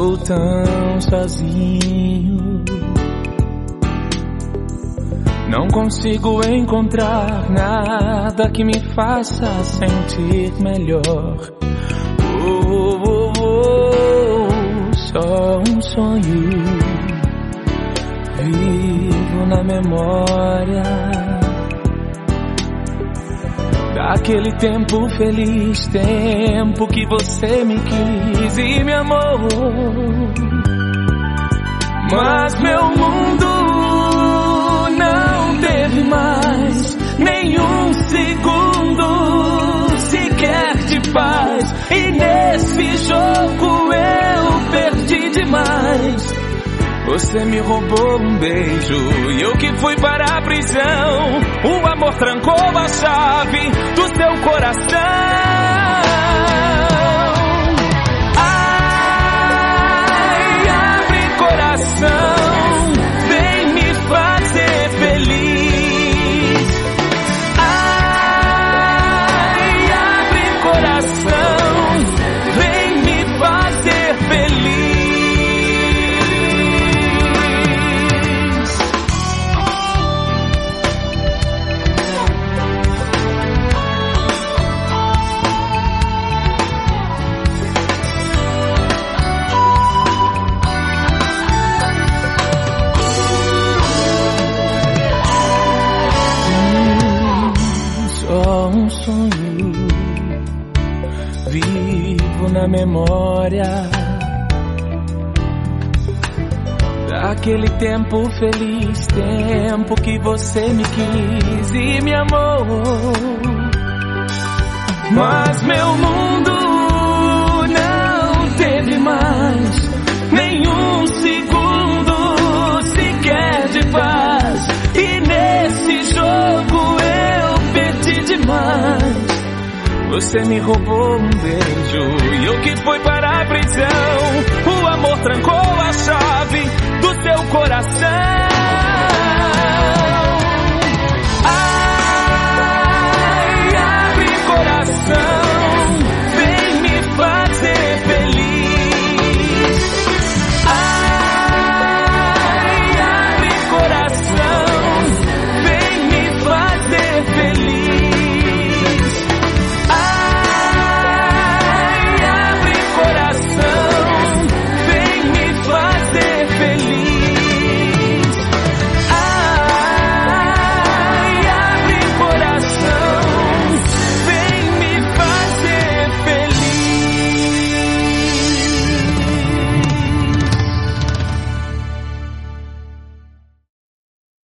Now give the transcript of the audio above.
estou tão sozinho. Não consigo encontrar nada que me faça sentir melhor. Só um sonho, vivo na memória daquele tempo feliz, tempo que você me quis e me amou. Mas meu mundo não teve mais nenhum segundo sequer de paz, e nesse jogo eu perdi demais. Você me roubou um beijo e eu que fui para a prisão. O amor trancou a chave do seu coração. Ai, abre coração, vem me fazer feliz. Ai, abre coração, vem me fazer feliz. Um sonho, vivo na memória daquele tempo feliz, tempo que você me quis e me amou. Mas meu mundo não teve mais nenhum segundo sequer de paz, e nesse jogo eu perdi demais. Você me roubou um beijo e eu que fui para a prisão. O amor trancou a chave do seu coração.